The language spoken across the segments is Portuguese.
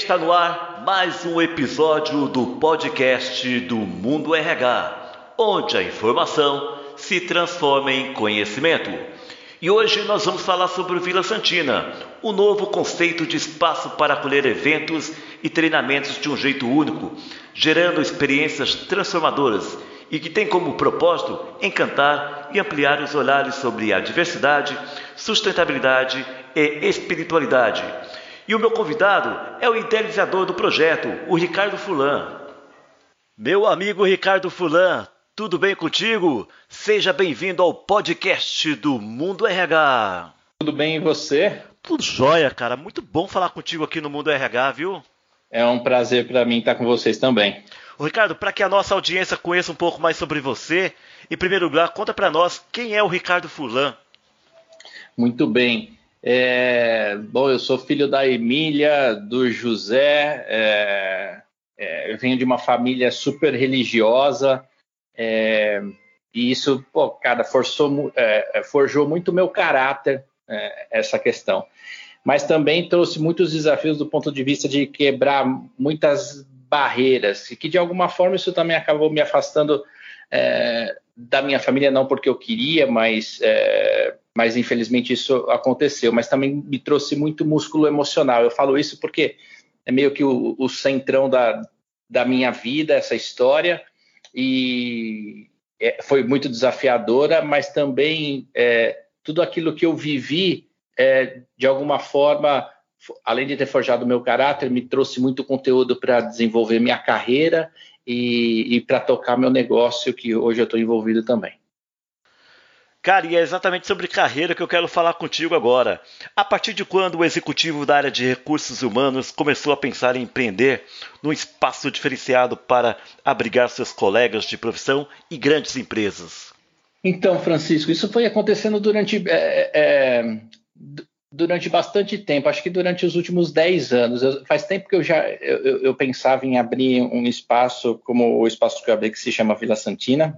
Está no ar mais um episódio do podcast do Mundo RH, onde a informação se transforma em conhecimento. E hoje nós vamos falar sobre o Vila Santina, o novo conceito de espaço para acolher eventos e treinamentos de um jeito único, gerando experiências transformadoras e que tem como propósito encantar e ampliar os olhares sobre a diversidade, sustentabilidade e espiritualidade. E o meu convidado é o idealizador do projeto, o Ricardo Fulan. Meu amigo Ricardo Fulan, tudo bem contigo? Seja bem-vindo ao podcast do Mundo RH. Tudo bem e você? Tudo jóia, cara. Muito bom falar contigo aqui no Mundo RH, viu? É um prazer para mim estar com vocês também. Ô, Ricardo, para que a nossa audiência conheça um pouco mais sobre você, em primeiro lugar, conta para nós quem é o Ricardo Fulan. Muito bem. Bom, eu sou filho da Emília, do José, eu venho de uma família super religiosa, e isso, cara, forjou muito o meu caráter, essa questão. Mas também trouxe muitos desafios do ponto de vista de quebrar muitas barreiras, e que de alguma forma isso também acabou me afastando da minha família, não porque eu queria, mas infelizmente isso aconteceu, mas também me trouxe muito músculo emocional. Eu falo isso porque é meio que o centrão da minha vida, essa história, e foi muito desafiadora, mas também tudo aquilo que eu vivi, de alguma forma, além de ter forjado o meu caráter, me trouxe muito conteúdo para desenvolver minha carreira e para tocar meu negócio, que hoje eu estou envolvido também. Cara, e é exatamente sobre carreira que eu quero falar contigo agora. A partir de quando o executivo da área de recursos humanos começou a pensar em empreender num espaço diferenciado para abrigar seus colegas de profissão e grandes empresas? Então, Francisco, isso foi acontecendo durante bastante tempo, acho que durante os últimos 10 anos. Faz tempo que eu pensava em abrir um espaço como o espaço que eu abri, que se chama Vila Santina,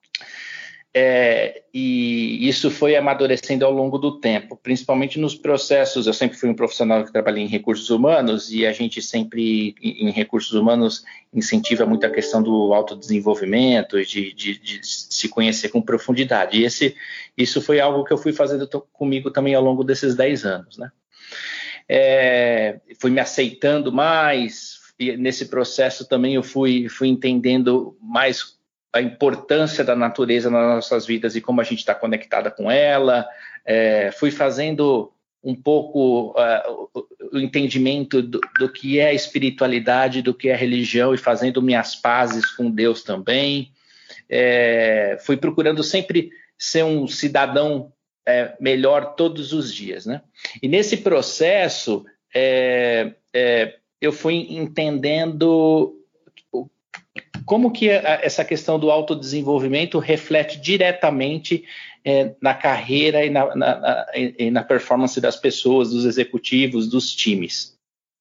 e isso foi amadurecendo ao longo do tempo, principalmente nos processos. Eu sempre fui um profissional que trabalhei em recursos humanos, e a gente sempre, em recursos humanos, incentiva muito a questão do autodesenvolvimento, de se conhecer com profundidade. E isso foi algo que eu fui fazendo comigo também ao longo desses 10 anos, né? Fui me aceitando mais, e nesse processo também eu fui entendendo mais a importância da natureza nas nossas vidas e como a gente está conectada com ela. Fui fazendo um pouco o entendimento do que é a espiritualidade, do que é a religião, e fazendo minhas pazes com Deus também. Fui procurando sempre ser um cidadão melhor todos os dias, né? E nesse processo eu fui entendendo como que essa questão do autodesenvolvimento reflete diretamente na carreira e na performance das pessoas, dos executivos, dos times.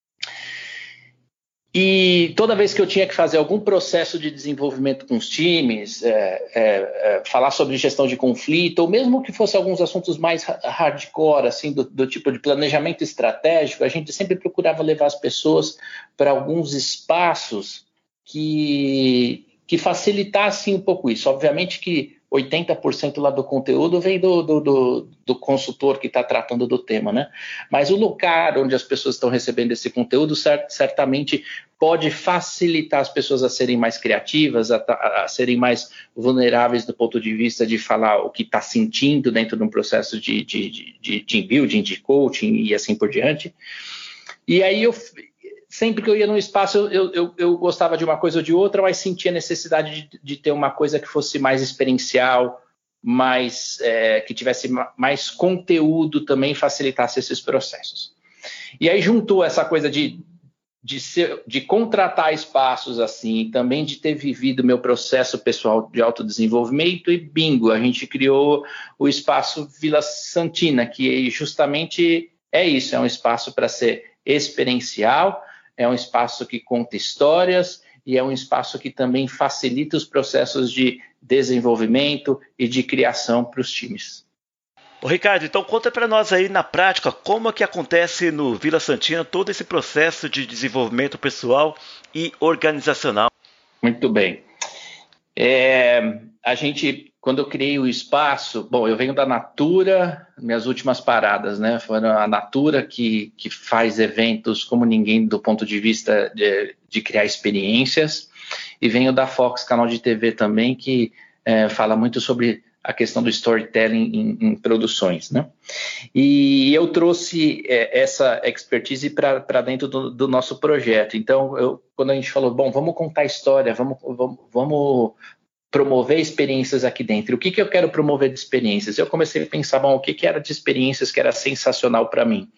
E toda vez que eu tinha que fazer algum processo de desenvolvimento com os times, falar sobre gestão de conflito, ou mesmo que fosse alguns assuntos mais hardcore, assim, do tipo de planejamento estratégico, a gente sempre procurava levar as pessoas para alguns espaços que facilitassem um pouco isso. Obviamente que 80% lá do conteúdo vem do consultor que está tratando do tema, né? Mas o lugar onde as pessoas estão recebendo esse conteúdo certamente pode facilitar as pessoas a serem mais criativas, a serem mais vulneráveis do ponto de vista de falar o que está sentindo dentro de um processo de team building, de coaching e assim por diante. E aí sempre que eu ia num espaço, eu gostava de uma coisa ou de outra, mas sentia necessidade de ter uma coisa que fosse mais experiencial, que tivesse mais conteúdo também, facilitasse esses processos. E aí juntou essa coisa de contratar espaços assim, também de ter vivido meu processo pessoal de autodesenvolvimento, e bingo, a gente criou o espaço Vila Santina, que justamente é isso, é um espaço para ser experiencial, é um espaço que conta histórias e é um espaço que também facilita os processos de desenvolvimento e de criação para os times. Ô Ricardo, então conta para nós aí na prática como é que acontece no Vila Santina todo esse processo de desenvolvimento pessoal e organizacional. Muito bem. A gente, quando eu criei o espaço, bom, eu venho da Natura, minhas últimas paradas, né, foram a Natura que faz eventos como ninguém do ponto de vista de criar experiências, e venho da Fox, canal de TV também, que fala muito sobre a questão do storytelling em produções, né? E eu trouxe essa expertise para dentro do nosso projeto. Então, quando a gente falou, bom, vamos contar história, vamos promover experiências aqui dentro. O que eu quero promover de experiências? Eu comecei a pensar, bom, o que era de experiências que era sensacional para mim?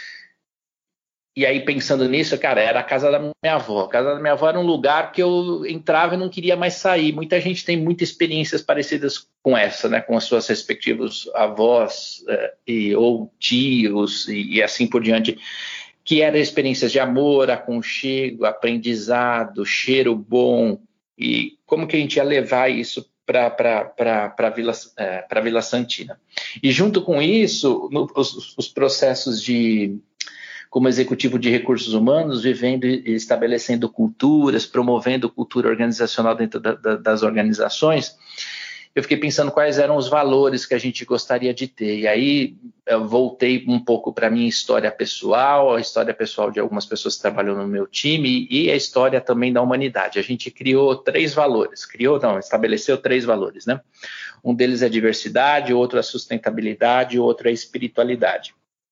E aí, pensando nisso, cara, era a casa da minha avó. A casa da minha avó era um lugar que eu entrava e não queria mais sair. Muita gente tem muitas experiências parecidas com essa, né? Com as suas respectivos avós ou tios e assim por diante, que eram experiências de amor, aconchego, aprendizado, cheiro bom. E como que a gente ia levar isso para a Vila Santina? E junto com isso, os processos como executivo de recursos humanos, vivendo e estabelecendo culturas, promovendo cultura organizacional dentro das organizações, eu fiquei pensando quais eram os valores que a gente gostaria de ter. E aí eu voltei um pouco para a minha história pessoal, a história pessoal de algumas pessoas que trabalham no meu time e a história também da humanidade. A gente criou 3 valores, estabeleceu 3 valores, né? Um deles é diversidade, outro é sustentabilidade, outro é espiritualidade.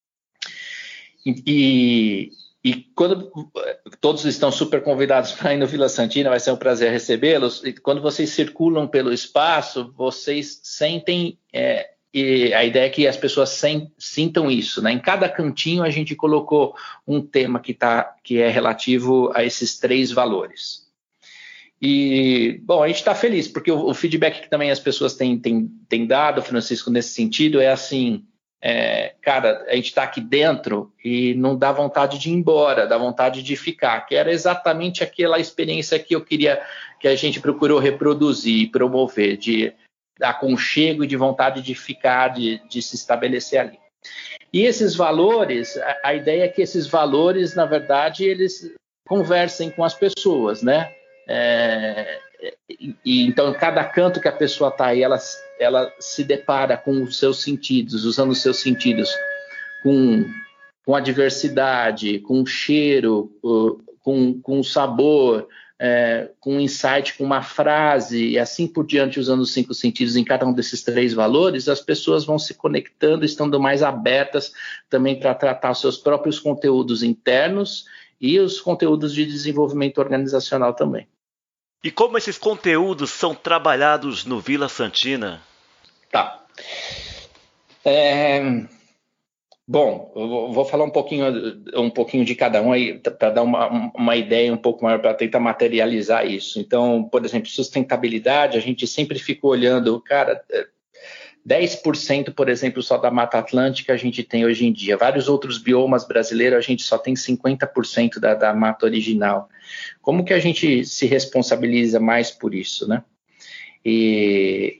E quando todos estão super convidados para ir no Vila Santina, vai ser um prazer recebê-los. E quando vocês circulam pelo espaço, vocês sentem, e a ideia é que as pessoas sintam isso, né? Em cada cantinho a gente colocou um tema que é relativo a esses 3 valores. E, bom, a gente está feliz, porque o feedback que também as pessoas têm dado, Francisco, nesse sentido, é assim... cara, a gente está aqui dentro e não dá vontade de ir embora, dá vontade de ficar, que era exatamente aquela experiência que eu queria, que a gente procurou reproduzir e promover, de aconchego e de vontade de ficar, de se estabelecer ali. E esses valores, a ideia é que esses valores, na verdade, eles conversem com as pessoas, né? Então, cada canto que a pessoa está aí, ela se depara com os seus sentidos, usando os seus sentidos, com a diversidade, com o cheiro, com o sabor, com um insight, com uma frase, e assim por diante, usando os 5 sentidos em cada um desses 3 valores, as pessoas vão se conectando, estando mais abertas também para tratar os seus próprios conteúdos internos e os conteúdos de desenvolvimento organizacional também. E como esses conteúdos são trabalhados no Vila Santina? Tá. Bom, eu vou falar um pouquinho de cada um aí, para dar uma ideia um pouco maior, para tentar materializar isso. Então, por exemplo, sustentabilidade, a gente sempre ficou olhando, cara, 10%, por exemplo, só da Mata Atlântica a gente tem hoje em dia. Vários outros biomas brasileiros, a gente só tem 50% da mata original. Como que a gente se responsabiliza mais por isso, né? E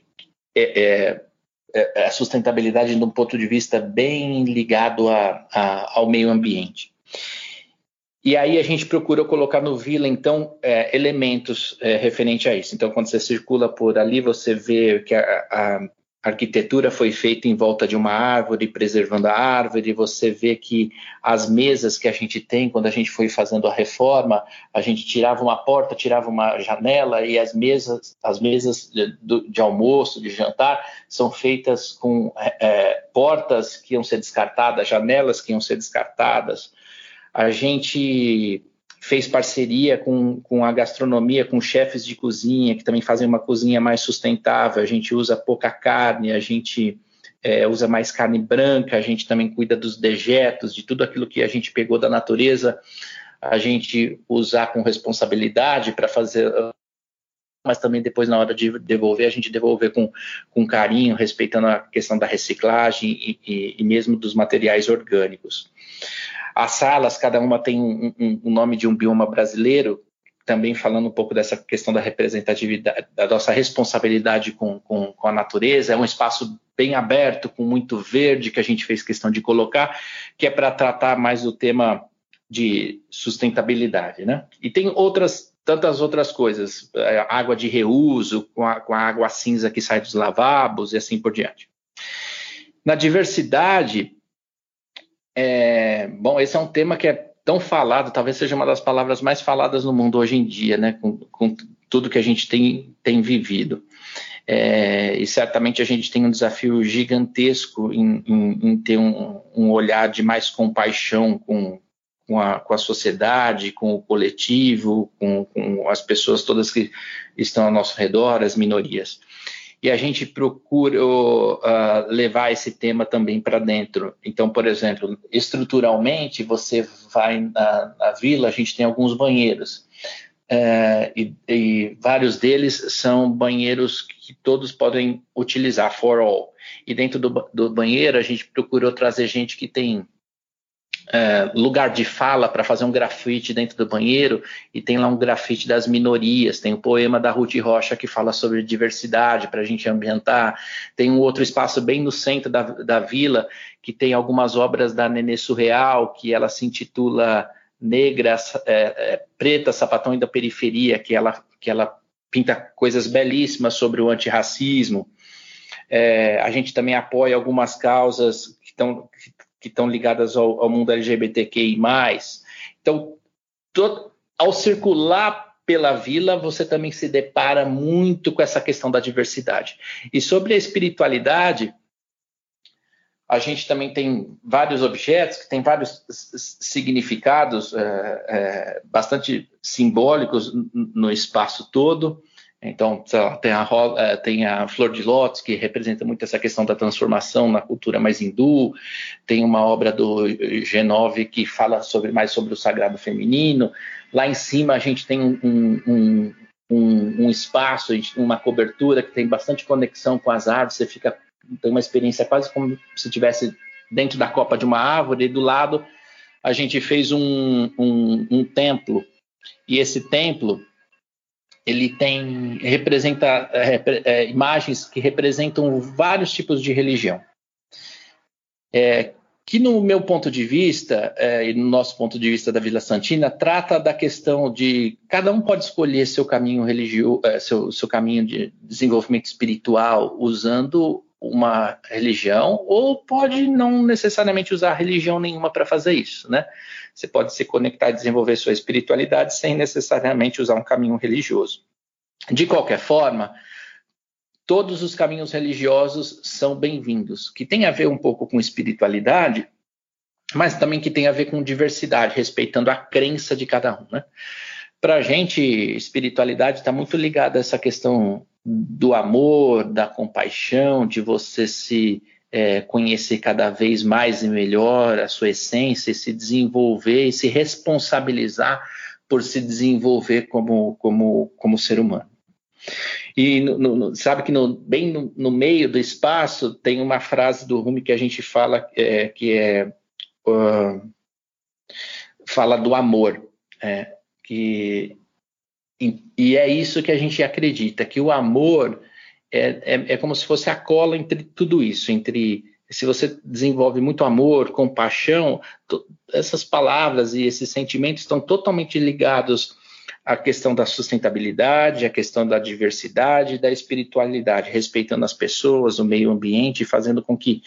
a sustentabilidade de um ponto de vista bem ligado ao meio ambiente. E aí a gente procura colocar no Vila, então, elementos referentes a isso. Então, quando você circula por ali, você vê que a arquitetura foi feita em volta de uma árvore, preservando a árvore. Você vê que as mesas que a gente tem, quando a gente foi fazendo a reforma, a gente tirava uma porta, tirava uma janela, e as mesas de almoço, de jantar, são feitas com portas que iam ser descartadas, janelas que iam ser descartadas. A gente fez parceria com a gastronomia, com chefes de cozinha, que também fazem uma cozinha mais sustentável. A gente usa pouca carne, a gente usa mais carne branca, a gente também cuida dos dejetos, de tudo aquilo que a gente pegou da natureza, a gente usar com responsabilidade para fazer, mas também depois, na hora de devolver, a gente devolver com carinho, respeitando a questão da reciclagem e mesmo dos materiais orgânicos. As salas, cada uma tem um nome de um bioma brasileiro, também falando um pouco dessa questão da representatividade, da nossa responsabilidade com a natureza. É um espaço bem aberto, com muito verde, que a gente fez questão de colocar, que é para tratar mais do tema de sustentabilidade, né? E tem tantas outras coisas, água de reuso, com a água cinza que sai dos lavabos e assim por diante. Na diversidade, esse é um tema que é tão falado, talvez seja uma das palavras mais faladas no mundo hoje em dia, né? Com tudo que a gente tem vivido. E certamente a gente tem um desafio gigantesco em ter um olhar de mais compaixão com a sociedade, com o coletivo, com as pessoas todas que estão ao nosso redor, as minorias. E a gente procura levar esse tema também para dentro. Então, por exemplo, estruturalmente, você vai na vila, a gente tem alguns banheiros. E vários deles são banheiros que todos podem utilizar, for all. E dentro do banheiro, a gente procurou trazer gente que tem lugar de fala para fazer um grafite dentro do banheiro, e tem lá um grafite das minorias, tem o poema da Ruth Rocha que fala sobre diversidade para a gente ambientar, tem um outro espaço bem no centro da vila que tem algumas obras da Nenê Surreal, que ela se intitula Negra, Preta, Sapatão da Periferia, que ela pinta coisas belíssimas sobre o antirracismo. A gente também apoia algumas causas que estão ligadas ao mundo LGBTQI+. Então, ao circular pela vila, você também se depara muito com essa questão da diversidade. E sobre a espiritualidade, a gente também tem vários objetos que têm vários significados bastante simbólicos no espaço todo. Então, tem a flor de lótus, que representa muito essa questão da transformação na cultura mais hindu. Tem uma obra do G9 que fala mais sobre o sagrado feminino. Lá em cima a gente tem um espaço, uma cobertura que tem bastante conexão com as árvores. Você tem uma experiência quase como se estivesse dentro da copa de uma árvore. E do lado a gente fez um templo. E esse templo, ele representa imagens que representam vários tipos de religião. Que no meu ponto de vista, e no nosso ponto de vista da Vila Santina, trata da questão de cada um pode escolher seu caminho religioso, seu caminho de desenvolvimento espiritual usando uma religião, ou pode não necessariamente usar religião nenhuma para fazer isso, né? Você pode se conectar e desenvolver sua espiritualidade sem necessariamente usar um caminho religioso. De qualquer forma, todos os caminhos religiosos são bem-vindos, que tem a ver um pouco com espiritualidade, mas também que tem a ver com diversidade, respeitando a crença de cada um, né? Para a gente, espiritualidade está muito ligada a essa questão do amor, da compaixão, de você se conhecer cada vez mais e melhor a sua essência, se desenvolver e se responsabilizar por se desenvolver como ser humano. E sabe que bem no meio do espaço tem uma frase do Rumi que a gente fala fala do amor, e é isso que a gente acredita, que o amor é como se fosse a cola entre tudo isso, se você desenvolve muito amor, compaixão, essas palavras e esses sentimentos estão totalmente ligados à questão da sustentabilidade, à questão da diversidade, da espiritualidade, respeitando as pessoas, o meio ambiente, fazendo com que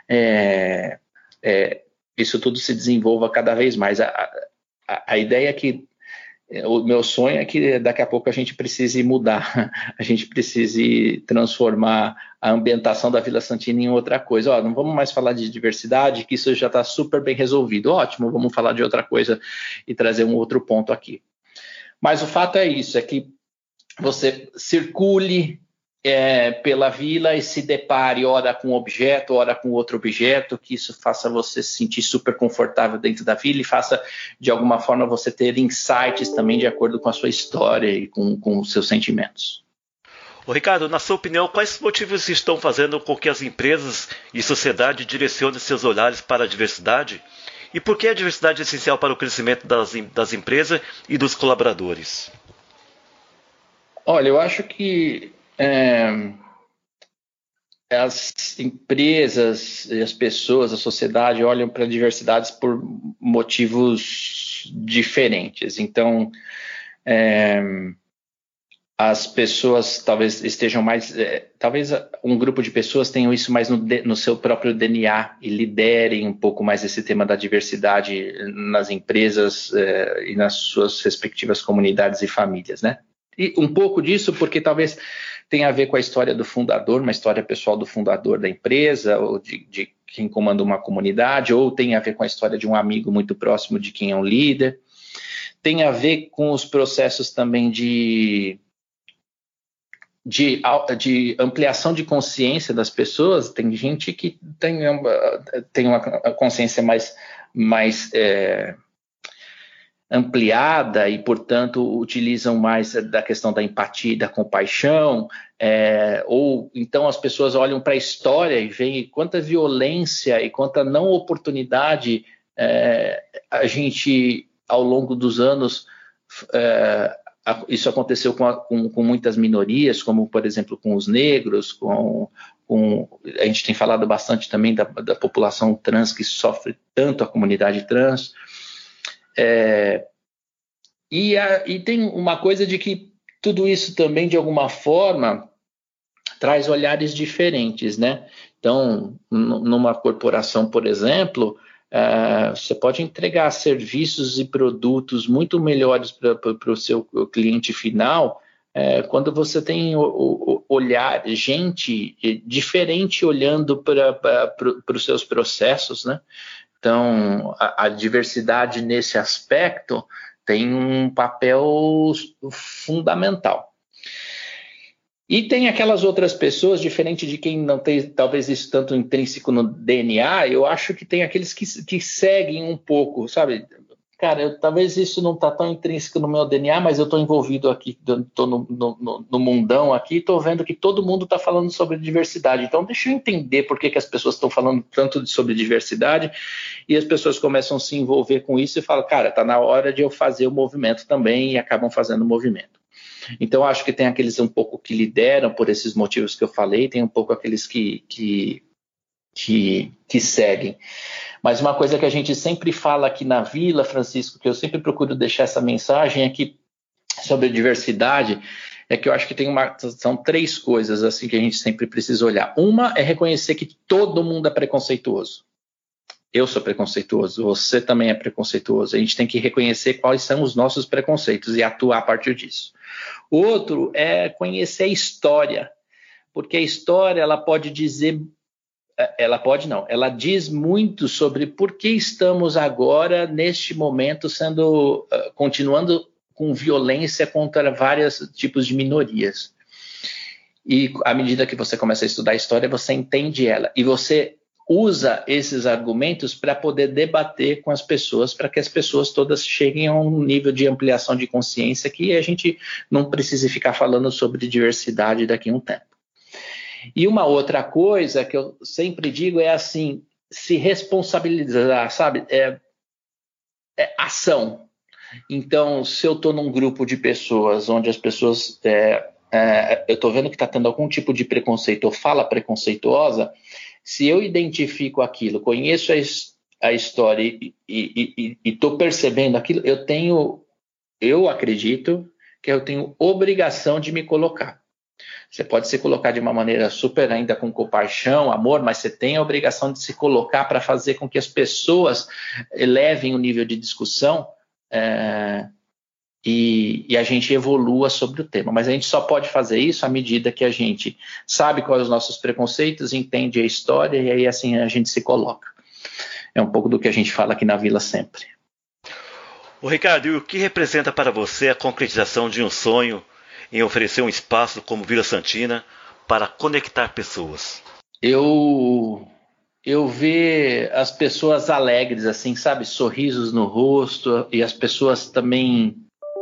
isso tudo se desenvolva cada vez mais. A ideia é que o meu sonho é que daqui a pouco a gente precise mudar, a gente precise transformar a ambientação da Vila Santina em outra coisa. Não vamos mais falar de diversidade, que isso já está super bem resolvido. Ótimo, vamos falar de outra coisa e trazer um outro ponto aqui. Mas o fato é isso, é que você circule pela vila e se depare ora com um objeto, ora com outro objeto, que isso faça você se sentir super confortável dentro da vila e faça, de alguma forma, você ter insights também de acordo com a sua história e com os seus sentimentos. Ô Ricardo, na sua opinião, quais motivos estão fazendo com que as empresas e sociedade direcionem seus olhares para a diversidade? E por que a diversidade é essencial para o crescimento das empresas e dos colaboradores? Olha, eu acho que as empresas, as pessoas, a sociedade olham para diversidades por motivos diferentes. Então, as pessoas talvez estejam mais... talvez um grupo de pessoas tenham isso mais no seu próprio DNA e liderem um pouco mais esse tema da diversidade nas empresas e nas suas respectivas comunidades e famílias, né? E um pouco disso porque talvez tenha a ver com a história do fundador, uma história pessoal do fundador da empresa, ou de quem comanda uma comunidade, ou tem a ver com a história de um amigo muito próximo de quem é um líder. Tem a ver com os processos também de ampliação de consciência das pessoas. Tem gente que tem uma consciência mais ampliada e, portanto, utilizam mais da questão da empatia e da compaixão, ou então as pessoas olham para a história e veem quanta violência e quanta não oportunidade a gente, ao longo dos anos, isso aconteceu com muitas minorias, como, por exemplo, com os negros, a gente tem falado bastante também da população trans, que sofre tanto, a comunidade trans. E tem uma coisa de que tudo isso também, de alguma forma, traz olhares diferentes, né? Então, numa corporação, por exemplo, você pode entregar serviços e produtos muito melhores para o seu cliente final, quando você tem gente diferente olhando para os seus processos, né? Então, a diversidade nesse aspecto tem um papel fundamental. E tem aquelas outras pessoas, diferente de quem não tem talvez isso tanto intrínseco no DNA, eu acho que tem aqueles que seguem um pouco, sabe? Cara, talvez isso não está tão intrínseco no meu DNA, mas eu estou envolvido aqui, estou no mundão aqui, estou vendo que todo mundo está falando sobre diversidade. Então, deixa eu entender por que as pessoas estão falando tanto sobre diversidade, e as pessoas começam a se envolver com isso e falam, cara, está na hora de eu fazer o movimento também, e acabam fazendo o movimento. Então, acho que tem aqueles um pouco que lideram por esses motivos que eu falei, tem um pouco aqueles que seguem. Mas uma coisa que a gente sempre fala aqui na Vila, Francisco, que eu sempre procuro deixar essa mensagem aqui sobre diversidade, é que eu acho que são 3 coisas assim que a gente sempre precisa olhar. Uma é reconhecer que todo mundo é preconceituoso. Eu sou preconceituoso, você também é preconceituoso. A gente tem que reconhecer quais são os nossos preconceitos e atuar a partir disso. Outro é conhecer a história, porque a história ela pode dizer... ela diz muito sobre por que estamos agora, neste momento, continuando com violência contra vários tipos de minorias. E à medida que você começa a estudar a história, você entende ela. E você usa esses argumentos para poder debater com as pessoas, para que as pessoas todas cheguem a um nível de ampliação de consciência que a gente não precise ficar falando sobre diversidade daqui a um tempo. E uma outra coisa que eu sempre digo é assim, se responsabilizar, sabe? Ação. Então, se eu estou num grupo de pessoas onde as pessoas... eu estou vendo que está tendo algum tipo de preconceito ou fala preconceituosa, se eu identifico aquilo, conheço a história e estou percebendo aquilo, eu acredito que eu tenho obrigação de me colocar. Você pode se colocar de uma maneira super ainda com compaixão, amor, mas você tem a obrigação de se colocar para fazer com que as pessoas elevem o nível de discussão e a gente evolua sobre o tema. Mas a gente só pode fazer isso à medida que a gente sabe quais os nossos preconceitos, entende a história e aí assim a gente se coloca. É um pouco do que a gente fala aqui na Vila sempre. Ô Ricardo, e o que representa para você a concretização de um sonho em oferecer um espaço como Vila Santina para conectar pessoas? Eu ver as pessoas alegres, assim, sabe? Sorrisos no rosto, e as pessoas também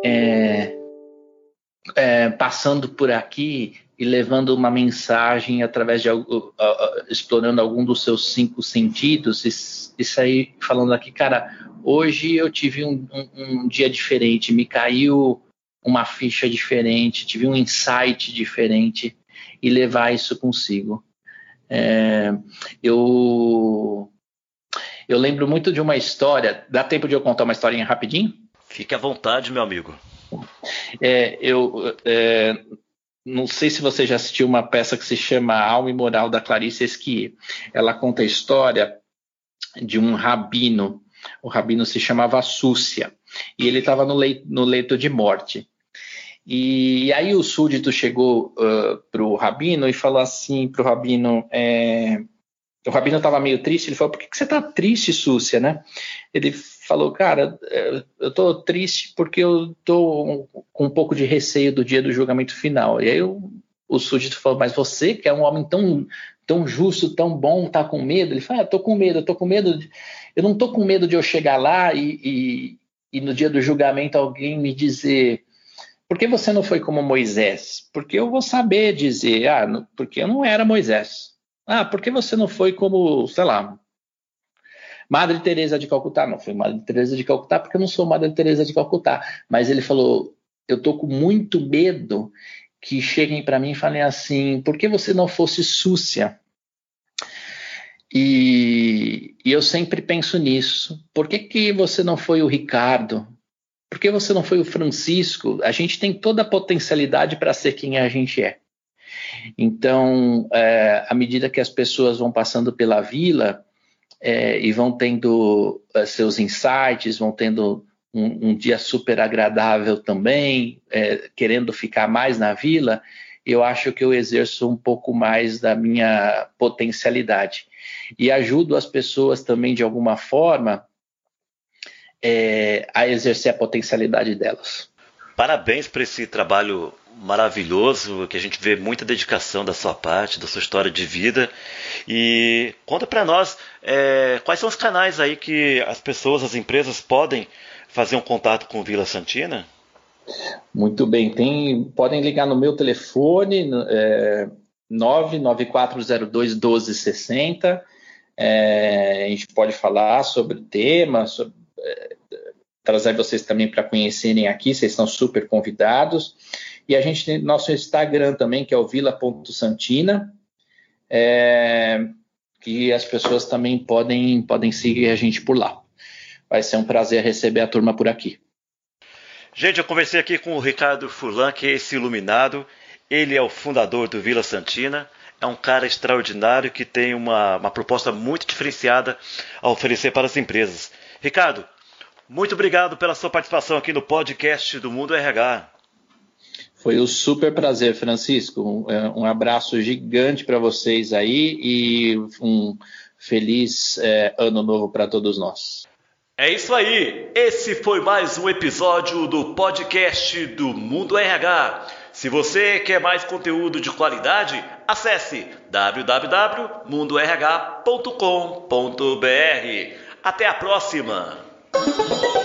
passando por aqui e levando uma mensagem através de explorando algum dos seus 5 sentidos e sair falando aqui, cara, hoje eu tive um dia diferente, me caiu uma ficha diferente, tive um insight diferente e levar isso consigo. Eu lembro muito de uma história. Dá tempo de eu contar uma historinha rapidinho? Fique à vontade, meu amigo. Eu não sei se você já assistiu uma peça que se chama Alma e Moral, da Clarice Esquier. Ela conta a história de um rabino. O rabino se chamava Súcia e ele estava no leito de morte. E aí o súdito chegou para o rabino e falou assim para o rabino... O rabino estava meio triste, ele falou: por que você está triste, Súcia, né? Ele falou: cara, eu estou triste porque eu estou com um pouco de receio do dia do julgamento final. E aí o súdito falou: mas você, que é um homem tão justo, tão bom, está com medo? Ele falou: estou com medo, eu não estou com medo de eu chegar lá e no dia do julgamento alguém me dizer: por que você não foi como Moisés? Porque eu vou saber dizer: porque eu não era Moisés. Por que você não foi como, sei lá, Madre Teresa de Calcutá? Não fui Madre Teresa de Calcutá porque eu não sou Madre Teresa de Calcutá. Mas ele falou: eu estou com muito medo que cheguem para mim e falem assim: por que você não fosse Súcia? E eu sempre penso nisso. Por que você não foi o Ricardo? Por que você não foi o Francisco? A gente tem toda a potencialidade para ser quem a gente é. Então, à medida que as pessoas vão passando pela vila e vão tendo seus insights, vão tendo um dia super agradável também, querendo ficar mais na vila, eu acho que eu exerço um pouco mais da minha potencialidade. E ajudo as pessoas também, de alguma forma, a exercer a potencialidade delas. Parabéns por esse trabalho maravilhoso, que a gente vê muita dedicação da sua parte, da sua história de vida. E conta para nós quais são os canais aí que as pessoas, as empresas podem fazer um contato com Vila Santina? Muito bem, podem ligar no meu telefone 99402-1260. A gente pode falar sobre o tema, trazer vocês também para conhecerem aqui, vocês estão super convidados. E a gente tem nosso Instagram também, que é o vila.santina, que as pessoas também podem seguir a gente por lá. Vai ser um prazer receber a turma por aqui. Gente, eu conversei aqui com o Ricardo Furlan, que é esse iluminado. Ele é o fundador do Vila Santina. É um cara extraordinário que tem uma proposta muito diferenciada a oferecer para as empresas. Ricardo, muito obrigado pela sua participação aqui no podcast do Mundo RH. Foi um super prazer, Francisco. Um abraço gigante para vocês aí e um feliz ano novo para todos nós. É isso aí. Esse foi mais um episódio do podcast do Mundo RH. Se você quer mais conteúdo de qualidade, acesse www.mundorh.com.br. Até a próxima!